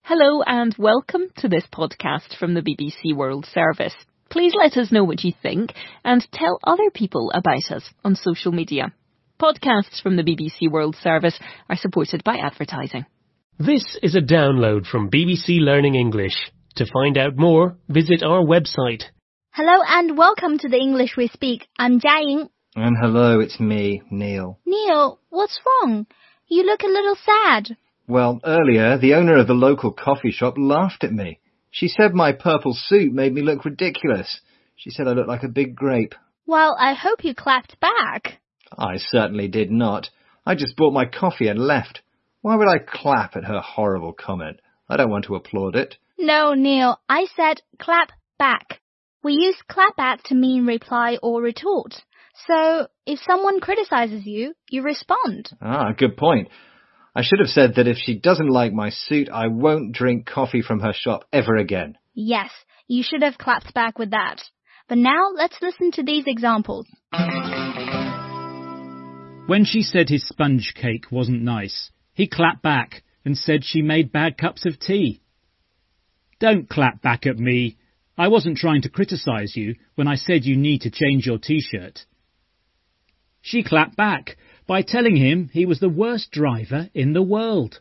Hello and welcome to this podcast from the BBC World Service. Please let us know what you think and tell other people about us on social media. Podcasts from the BBC World Service are supported by advertising. This is a download from BBC Learning English. To find out more, visit our website. Hello and welcome to the English We Speak. I'm Jiaying. And hello, it's me, Neil. Neil, what's wrong? You look a little sad. Well, earlier, the owner of the local coffee shop laughed at me. She said my purple suit made me look ridiculous. She said I looked like a big grape. Well, I hope you clapped back. I certainly did not. I just bought my coffee and left. Why would I clap at her horrible comment? I don't want to applaud it. No, Neil, I said clap back. We use clap back to mean reply or retort. So, if someone criticizes you, you respond. Ah, good point. I should have said that if she doesn't like my suit, I won't drink coffee from her shop ever again. Yes, you should have clapped back with that. But now, let's listen to these examples. When she said his sponge cake wasn't nice, he clapped back and said she made bad cups of tea. Don't clap back at me. I wasn't trying to criticize you when I said you need to change your t-shirt. She clapped back by telling him he was the worst driver in the world.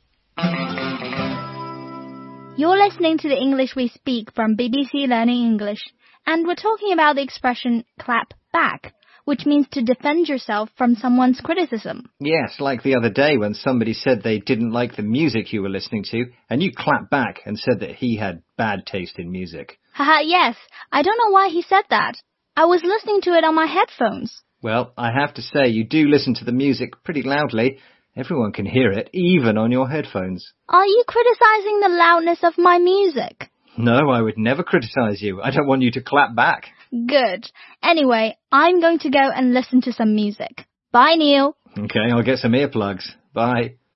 You're listening to the English We Speak from BBC Learning English, and we're talking about the expression clap back, which means to defend yourself from someone's criticism. Yes, like the other day when somebody said they didn't like the music you were listening to, and you clapped back and said that he had bad taste in music. Haha, yes. I don't know why he said that. I was listening to it on my headphones. Well, I have to say, you do listen to the music pretty loudly. Everyone can hear it, even on your headphones. Are you criticizing the loudness of my music? No, I would never criticize you. I don't want you to clap back. Good. Anyway, I'm going to go and listen to some music. Bye, Neil. Okay, I'll get some earplugs. Bye.